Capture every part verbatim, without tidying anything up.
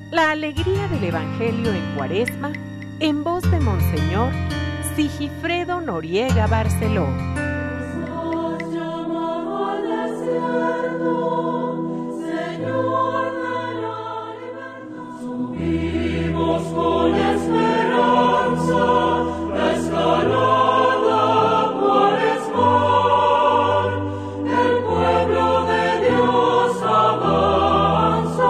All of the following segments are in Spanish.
La alegría del Evangelio en Cuaresma, en voz de Monseñor Sigifredo Noriega Barceló. Subimos con esperanza la escalada cuaresmal, el pueblo de Dios avanza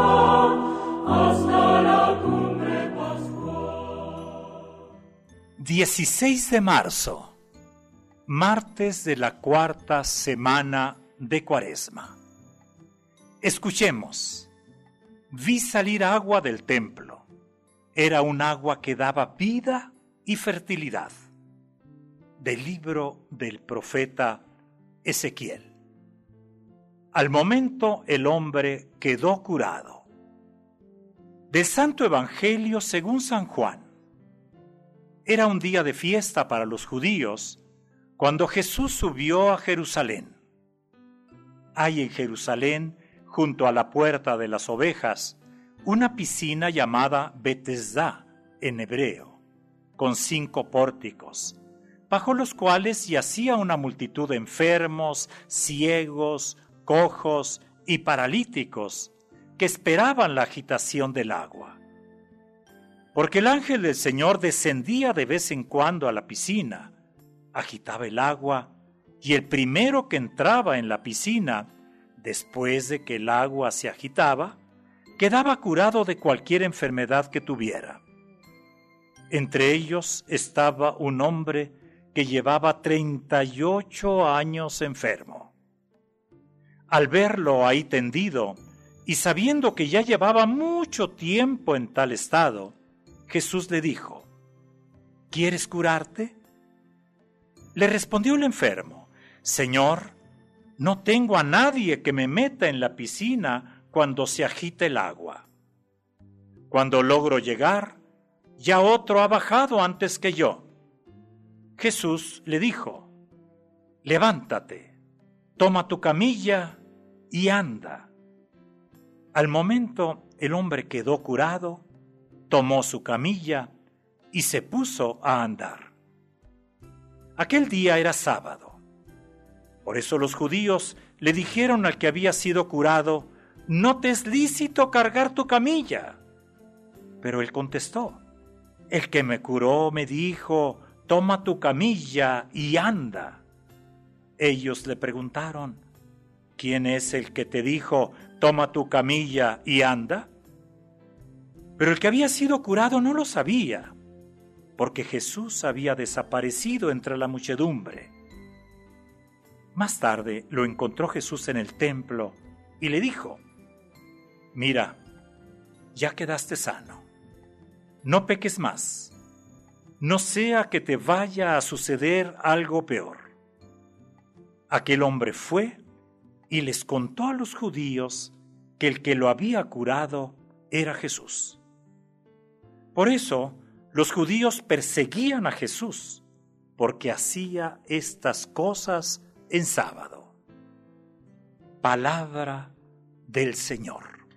hasta la cumbre pascual. dieciséis de marzo, martes de la cuarta semana de Cuaresma. Escuchemos. Vi salir agua del templo. Era un agua que daba vida y fertilidad. Del libro del profeta Ezequiel. Al momento el hombre quedó curado. Del Santo Evangelio según San Juan. Era un día de fiesta para los judíos cuando Jesús subió a Jerusalén. Hay en Jerusalén, junto a la puerta de las ovejas, una piscina llamada Betesda en hebreo, con cinco pórticos, bajo los cuales yacía una multitud de enfermos, ciegos, cojos y paralíticos que esperaban la agitación del agua. Porque el ángel del Señor descendía de vez en cuando a la piscina, agitaba el agua, y el primero que entraba en la piscina, después de que el agua se agitaba, quedaba curado de cualquier enfermedad que tuviera. Entre ellos estaba un hombre que llevaba treinta y ocho años enfermo. Al verlo ahí tendido, y sabiendo que ya llevaba mucho tiempo en tal estado, Jesús le dijo: ¿Quieres curarte? Le respondió el enfermo: Señor, no tengo a nadie que me meta en la piscina cuando se agita el agua. Cuando logro llegar, ya otro ha bajado antes que yo. Jesús le dijo: Levántate, toma tu camilla y anda. Al momento el hombre quedó curado, tomó su camilla y se puso a andar. Aquel día era sábado. Por eso los judíos le dijeron al que había sido curado: no te es lícito cargar tu camilla. Pero él contestó: el que me curó me dijo: toma tu camilla y anda. Ellos le preguntaron: ¿quién es el que te dijo: toma tu camilla y anda? Pero el que había sido curado no lo sabía, porque Jesús había desaparecido entre la muchedumbre. Más tarde lo encontró Jesús en el templo y le dijo: mira, ya quedaste sano, no peques más, no sea que te vaya a suceder algo peor. Aquel hombre fue y les contó a los judíos que el que lo había curado era Jesús. Por eso los judíos perseguían a Jesús, porque hacía estas cosas en sábado. Palabra del Señor.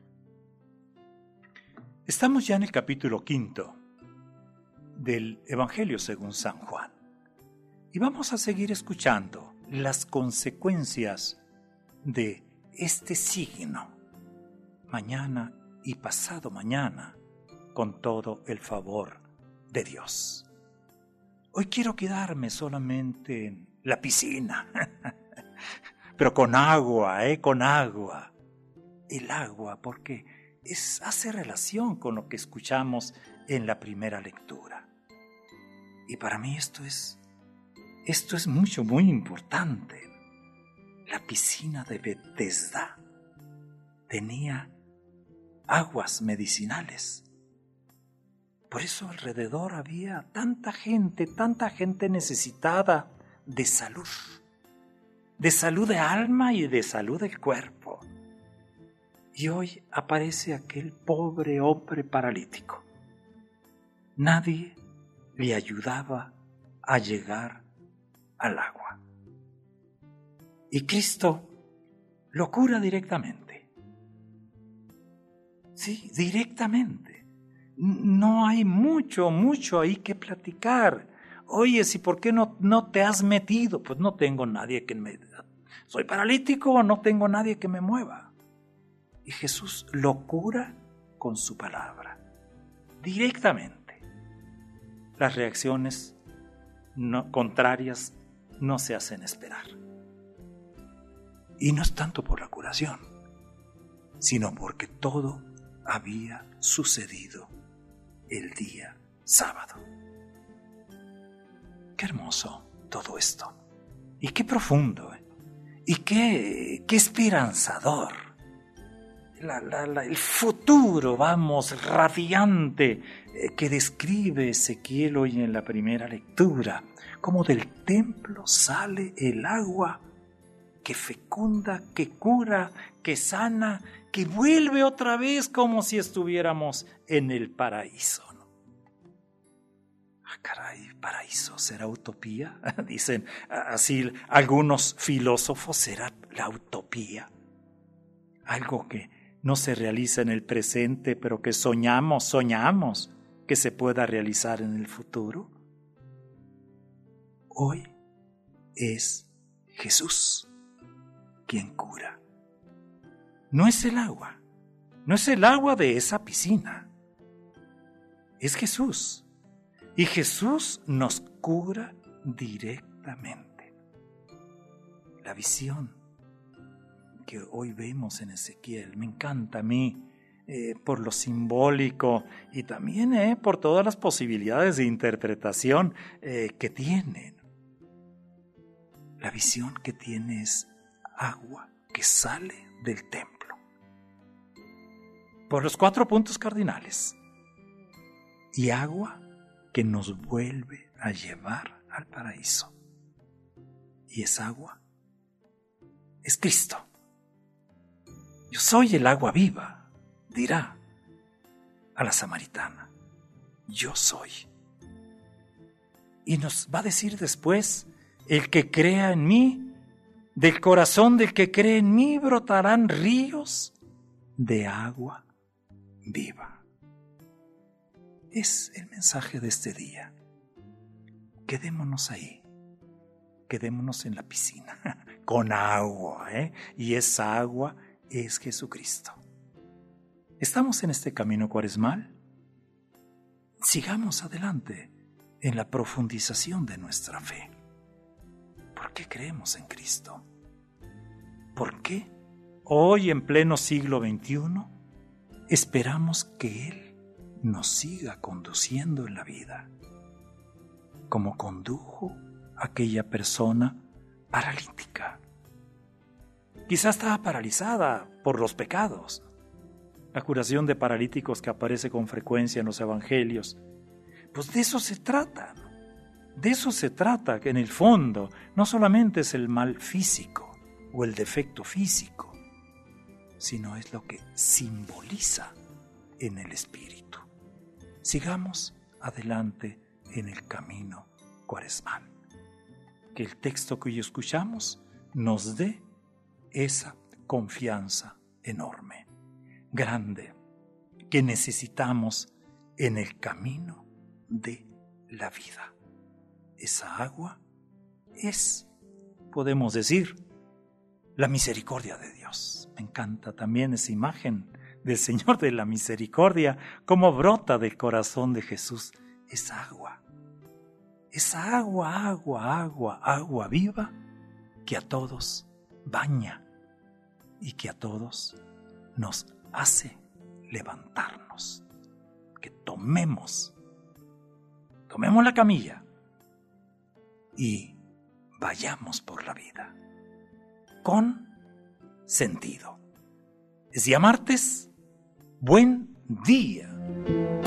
Estamos ya en el capítulo quinto del Evangelio según San Juan y vamos a seguir escuchando las consecuencias de este signo mañana y pasado mañana con todo el favor de Dios. Hoy quiero quedarme solamente en la piscina, pero con agua, ¿eh? Con agua. El agua, porque es, hace relación con lo que escuchamos en la primera lectura. Y para mí esto es, esto es mucho, muy importante. La piscina de Betesda tenía aguas medicinales. Por eso alrededor había tanta gente, tanta gente necesitada de salud, de salud de alma y de salud del cuerpo. Y hoy aparece aquel pobre hombre paralítico. Nadie le ayudaba a llegar al agua. Y Cristo lo cura directamente. Sí, directamente. No hay mucho, mucho ahí que platicar. Oye, ¿si por qué no, no te has metido? Pues no tengo nadie que me... Soy paralítico, no tengo nadie que me mueva. Y Jesús lo cura con su palabra, directamente. Las reacciones no, contrarias no se hacen esperar. Y no es tanto por la curación, sino porque todo había sucedido el día sábado. Qué hermoso todo esto. Y qué profundo, ¿eh? Y qué, qué esperanzador. La, la, la, el futuro, vamos, radiante, eh, que describe Ezequiel hoy en la primera lectura. Como del templo sale el agua que fecunda, que cura, que sana, que vuelve otra vez como si estuviéramos en el paraíso, ¿no? Ah, caray, paraíso, ¿será utopía? Dicen así algunos filósofos, ¿será la utopía? Algo que no se realiza en el presente, pero que soñamos, soñamos que se pueda realizar en el futuro. Hoy es Jesús quien cura. No es el agua, no es el agua de esa piscina, es Jesús. Y Jesús nos cura directamente. La visión que hoy vemos en Ezequiel me encanta a mí, eh, por lo simbólico y también eh, por todas las posibilidades de interpretación eh, que tienen. La visión que tiene es agua que sale del templo. Por los cuatro puntos cardinales. Y agua que nos vuelve a llevar al paraíso. Y esa agua es Cristo. Yo soy el agua viva, dirá a la samaritana. Yo soy. Y nos va a decir después, el que crea en mí, del corazón del que cree en mí brotarán ríos de agua viva. Es el mensaje de este día. Quedémonos ahí, quedémonos en la piscina, con agua, ¿eh? Y esa agua es Jesucristo. ¿Estamos en este camino cuaresmal? Sigamos adelante en la profundización de nuestra fe. ¿Por qué creemos en Cristo? ¿Por qué hoy en pleno siglo veintiuno esperamos que Él nos siga conduciendo en la vida, como condujo a aquella persona paralítica? Quizás estaba paralizada por los pecados. La curación de paralíticos que aparece con frecuencia en los evangelios, pues de eso se trata, ¿no? De eso se trata, que en el fondo no solamente es el mal físico o el defecto físico, sino es lo que simboliza en el espíritu. Sigamos adelante en el camino cuaresmal. Que el texto que hoy escuchamos nos dé esa confianza enorme, grande, que necesitamos en el camino de la vida. Esa agua es, podemos decir, la misericordia de Dios. Me encanta también esa imagen del Señor de la misericordia, cómo brota del corazón de Jesús esa agua. Esa agua, agua, agua, agua viva que a todos baña y que a todos nos hace levantarnos. Que tomemos, tomemos la camilla y vayamos por la vida con sentido. Es día martes. Buen día.